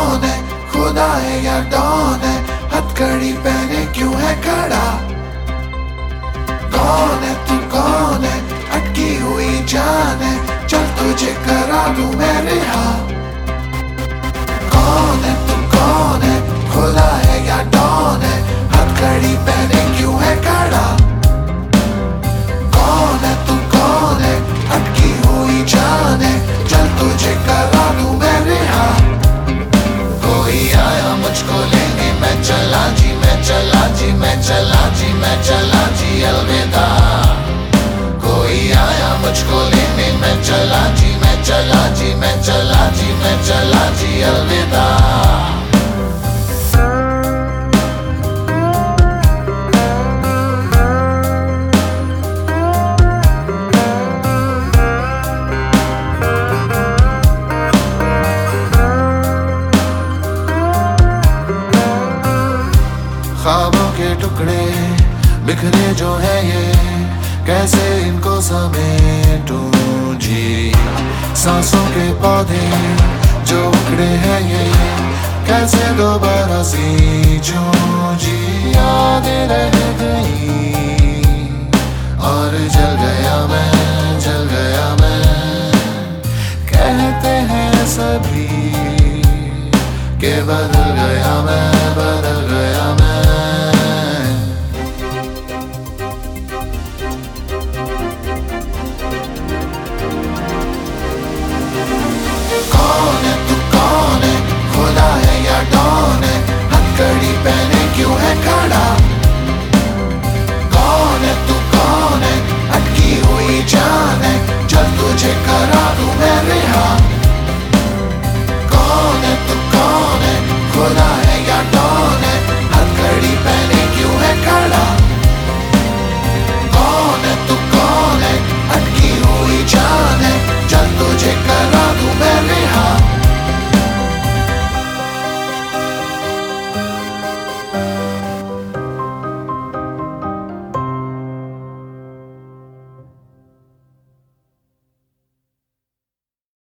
कौन है, खुदा है या डॉन है, हथकड़ी पहने क्यों है खड़ा। कौन है तू कौन है, अटकी हुई जान है, चल तुझे करा दूं मैं रिहा। कौन है तू कौन है, खुदा है या डॉन है, हथकड़ी पहने क्यों है खड़ा। कौन है तू कौन है, अटकी हुई जान है, चल तुझे करा दूं मैं रिहा। कोई आया मुझको लेने, मैं चला जी, मैं चला जी, मैं चला जी, मैं चला जी अलविदा। कोई आया मुझको लेने, मैं चला जी, मैं चला जी, मैं चला जी, मैं चला जी अलविदा। ख्वाबों के टुकड़े बिखरे जो है ये, कैसे इनको समेटूं जी। सांसों के पौधे जो उखड़े हैं ये, कैसे दोबारा सींचूं जी। यादें रहे